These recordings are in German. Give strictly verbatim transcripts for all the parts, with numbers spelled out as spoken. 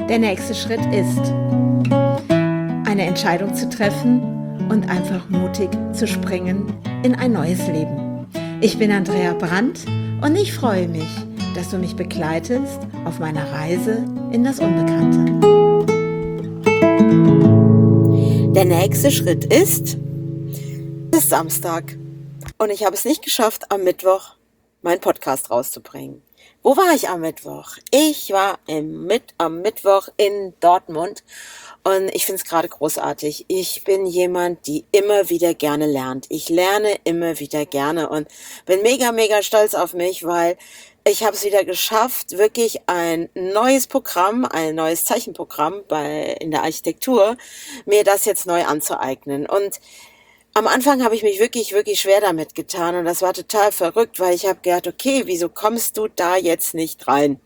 Der nächste Schritt ist, eine Entscheidung zu treffen und einfach mutig zu springen in ein neues Leben. Ich bin Andrea Brandt und ich freue mich, dass du mich begleitest auf meiner Reise in das Unbekannte. Der nächste Schritt ist, es ist Samstag und ich habe es nicht geschafft, am Mittwoch meinen Podcast rauszubringen. Wo war ich am Mittwoch? Ich war im Mit- am Mittwoch in Dortmund und ich finde es gerade großartig. Ich bin jemand, die immer wieder gerne lernt. Ich lerne immer wieder gerne und bin mega, mega stolz auf mich, weil ich habe es wieder geschafft, wirklich ein neues Programm, ein neues Zeichenprogramm bei, in der Architektur, mir das jetzt neu anzueignen. Und am Anfang habe ich mich wirklich, wirklich schwer damit getan und das war total verrückt, weil ich habe gedacht, okay, wieso kommst du da jetzt nicht rein?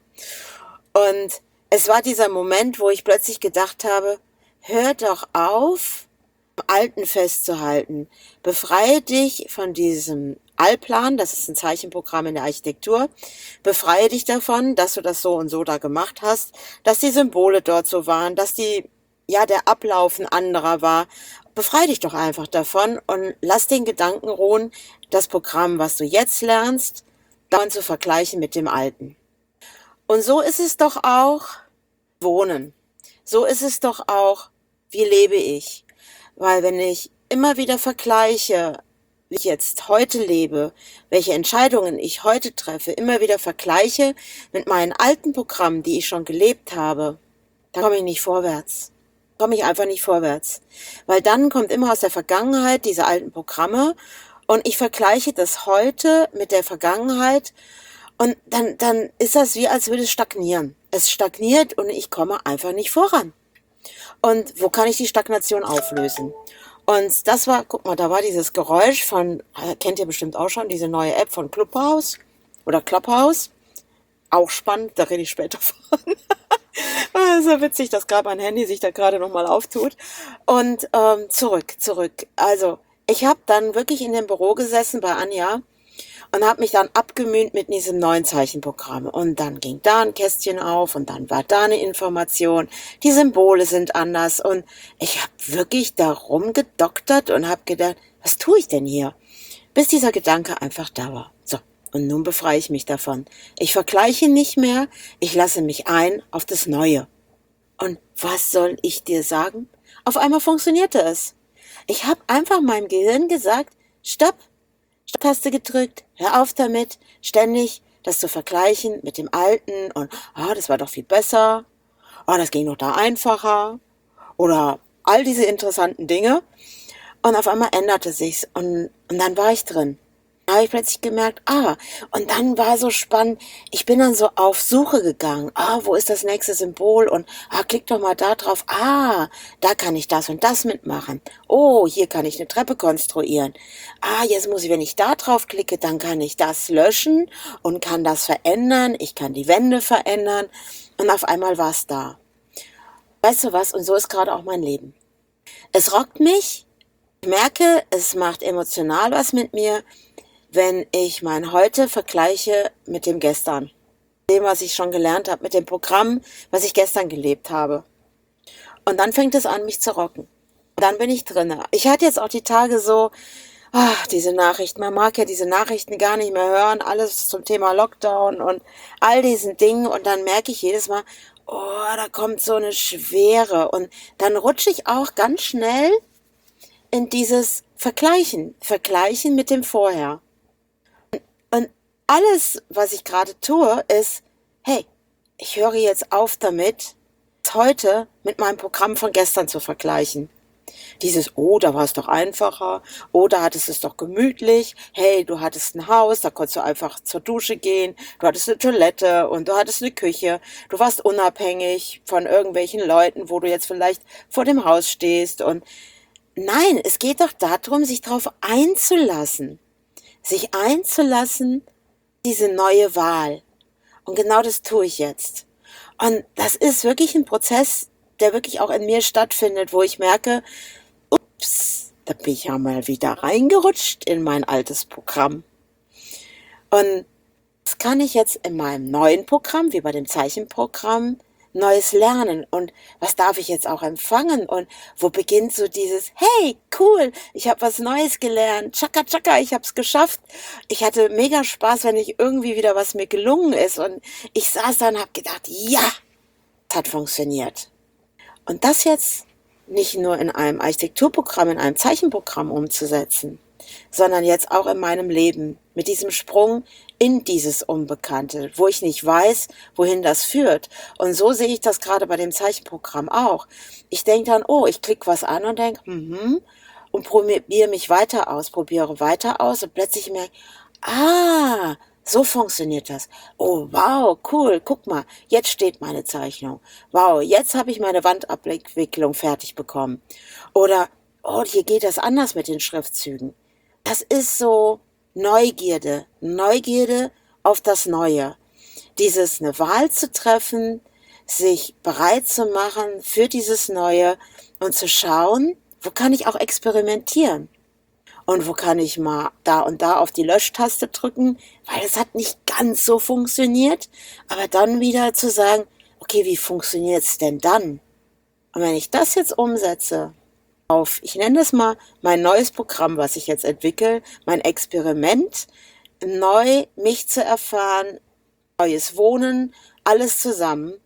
Und es war dieser Moment, wo ich plötzlich gedacht habe, hör doch auf, am Alten festzuhalten. Befreie dich von diesem Allplan, das ist ein Zeichenprogramm in der Architektur. Befreie dich davon, dass du das so und so da gemacht hast, dass die Symbole dort so waren, dass die, ja, der Ablauf ein anderer war. Befreie dich doch einfach davon und lass den Gedanken ruhen, das Programm, was du jetzt lernst, dann zu vergleichen mit dem Alten. Und so ist es doch auch Wohnen. So ist es doch auch, wie lebe ich? Weil wenn ich immer wieder vergleiche, wie ich jetzt heute lebe, welche Entscheidungen ich heute treffe, immer wieder vergleiche mit meinen alten Programmen, die ich schon gelebt habe, dann komme ich nicht vorwärts. komme ich einfach nicht vorwärts. Weil dann kommt immer aus der Vergangenheit diese alten Programme und ich vergleiche das heute mit der Vergangenheit und dann, dann ist das wie, als würde es stagnieren. Es stagniert und ich komme einfach nicht voran. Und wo kann ich die Stagnation auflösen? Und das war, guck mal, da war dieses Geräusch von, kennt ihr bestimmt auch schon, diese neue App von Clubhouse oder Clubhouse. Auch spannend, da rede ich später von. Es ist so witzig, dass gerade mein Handy sich da gerade nochmal auftut. Und ähm, zurück, zurück. Also ich habe dann wirklich in dem Büro gesessen bei Anja und habe mich dann abgemüht mit diesem neuen Zeichenprogramm. Und dann ging da ein Kästchen auf und dann war da eine Information. Die Symbole sind anders. Und ich habe wirklich da rumgedoktert und habe gedacht, was tue ich denn hier? Bis dieser Gedanke einfach da war. So. Und nun befreie ich mich davon. Ich vergleiche nicht mehr, ich lasse mich ein auf das Neue. Und was soll ich dir sagen? Auf einmal funktionierte es. Ich habe einfach meinem Gehirn gesagt, stopp, Stopp-Taste gedrückt, hör auf damit, ständig das zu vergleichen mit dem Alten und, ah, das war doch viel besser, ah, das ging doch da einfacher oder all diese interessanten Dinge. Und auf einmal änderte sich's und, und dann war ich drin. Da habe ich plötzlich gemerkt, ah, und dann war so spannend, ich bin dann so auf Suche gegangen, ah, wo ist das nächste Symbol und, ah, klick doch mal da drauf, ah, da kann ich das und das mitmachen, oh, hier kann ich eine Treppe konstruieren, ah, jetzt muss ich, wenn ich da drauf klicke, dann kann ich das löschen und kann das verändern, ich kann die Wände verändern und auf einmal war es da. Weißt du was, und so ist gerade auch mein Leben. Es rockt mich, ich merke, es macht emotional was mit mir, wenn ich mein Heute vergleiche mit dem Gestern, dem, was ich schon gelernt habe, mit dem Programm, was ich gestern gelebt habe. Und dann fängt es an, mich zu rocken. Dann bin ich drinne. Ich hatte jetzt auch die Tage so, ach, diese Nachrichten, man mag ja diese Nachrichten gar nicht mehr hören, alles zum Thema Lockdown und all diesen Dingen. Und dann merke ich jedes Mal, oh, da kommt so eine Schwere. Und dann rutsche ich auch ganz schnell in dieses Vergleichen, Vergleichen mit dem Vorher. Und alles, was ich gerade tue, ist, hey, ich höre jetzt auf damit, heute mit meinem Programm von gestern zu vergleichen. Dieses, oh, da war es doch einfacher, oh, da hattest du es doch gemütlich, hey, du hattest ein Haus, da konntest du einfach zur Dusche gehen, du hattest eine Toilette und du hattest eine Küche, du warst unabhängig von irgendwelchen Leuten, wo du jetzt vielleicht vor dem Haus stehst und nein, es geht doch darum, sich darauf einzulassen. Sich einzulassen, diese neue Wahl. Und genau das tue ich jetzt. Und das ist wirklich ein Prozess, der wirklich auch in mir stattfindet, wo ich merke, ups, da bin ich ja mal wieder reingerutscht in mein altes Programm. Und das kann ich jetzt in meinem neuen Programm, wie bei dem Zeichenprogramm, Neues lernen und was darf ich jetzt auch empfangen und wo beginnt so dieses, hey, cool, ich habe was Neues gelernt, tschakka, tschakka, ich habe es geschafft. Ich hatte mega Spaß, wenn ich irgendwie wieder was mir gelungen ist und ich saß da und habe gedacht, ja, das hat funktioniert. Und das jetzt nicht nur in einem Architekturprogramm, in einem Zeichenprogramm umzusetzen, sondern jetzt auch in meinem Leben mit diesem Sprung in dieses Unbekannte, wo ich nicht weiß, wohin das führt. Und so sehe ich das gerade bei dem Zeichenprogramm auch. Ich denke dann, oh, ich klicke was an und denke, mhm, und probiere mich weiter aus, probiere weiter aus und plötzlich merke, ah, so funktioniert das. Oh, wow, cool, guck mal, jetzt steht meine Zeichnung. Wow, jetzt habe ich meine Wandabwicklung fertig bekommen. Oder, oh, hier geht das anders mit den Schriftzügen. Das ist so Neugierde, Neugierde auf das Neue. Dieses eine Wahl zu treffen, sich bereit zu machen für dieses Neue und zu schauen, wo kann ich auch experimentieren? Und wo kann ich mal da und da auf die Löschtaste drücken, weil es hat nicht ganz so funktioniert, aber dann wieder zu sagen, okay, wie funktioniert es denn dann? Und wenn ich das jetzt umsetze auf, ich nenne das mal mein neues Programm, was ich jetzt entwickle, mein Experiment, neu mich zu erfahren, neues Wohnen, alles zusammen,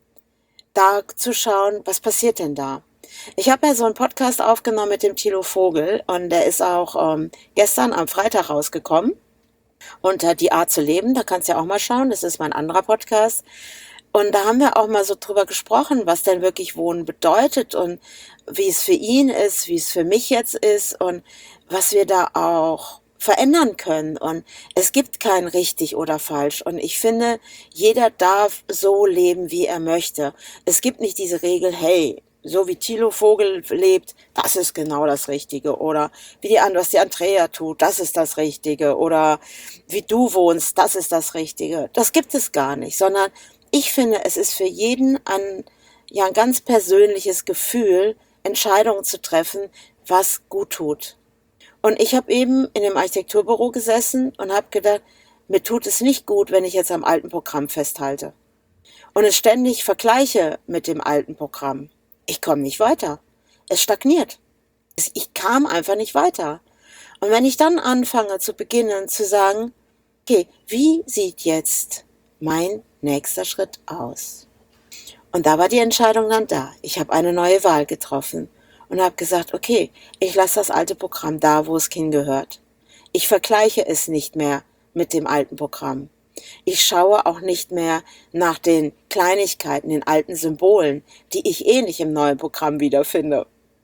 da zu schauen, was passiert denn da? Ich habe ja so einen Podcast aufgenommen mit dem Thilo Vogel und der ist auch ähm, gestern am Freitag rausgekommen unter Die Art zu leben, da kannst du ja auch mal schauen, das ist mein anderer Podcast. Und da haben wir auch mal so drüber gesprochen, was denn wirklich Wohnen bedeutet und wie es für ihn ist, wie es für mich jetzt ist und was wir da auch verändern können. Und es gibt kein richtig oder falsch. Und ich finde, jeder darf so leben, wie er möchte. Es gibt nicht diese Regel, hey, so wie Thilo Vogel lebt, das ist genau das Richtige. Oder wie die, was die Andrea tut, das ist das Richtige. Oder wie du wohnst, das ist das Richtige. Das gibt es gar nicht, sondern ich finde, es ist für jeden ein, ja, ein ganz persönliches Gefühl, Entscheidungen zu treffen, was gut tut. Und ich habe eben in dem Architekturbüro gesessen und habe gedacht, mir tut es nicht gut, wenn ich jetzt am alten Programm festhalte. Und es ständig vergleiche mit dem alten Programm. Ich komme nicht weiter. Es stagniert. Ich kam einfach nicht weiter. Und wenn ich dann anfange zu beginnen zu sagen, okay, wie sieht jetzt mein nächster Schritt aus? Und da war die Entscheidung dann da. Ich habe eine neue Wahl getroffen und habe gesagt, okay, ich lasse das alte Programm da, wo es hingehört. Ich vergleiche es nicht mehr mit dem alten Programm. Ich schaue auch nicht mehr nach den Kleinigkeiten, den alten Symbolen, die ich eh nicht im neuen Programm wiederfinde.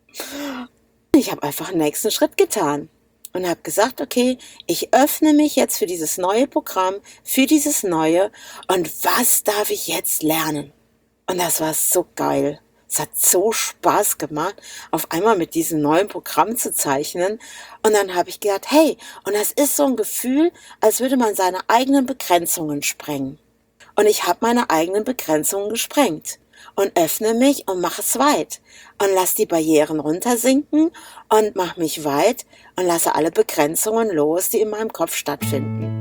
Ich habe einfach einen nächsten Schritt getan und habe gesagt, okay, ich öffne mich jetzt für dieses neue Programm, für dieses Neue und was darf ich jetzt lernen? Und das war so geil. Es hat so Spaß gemacht, auf einmal mit diesem neuen Programm zu zeichnen. Und dann habe ich gedacht, hey, und das ist so ein Gefühl, als würde man seine eigenen Begrenzungen sprengen. Und ich habe meine eigenen Begrenzungen gesprengt und öffne mich und mache es weit. Und lasse die Barrieren runtersinken und mache mich weit und lasse alle Begrenzungen los, die in meinem Kopf stattfinden.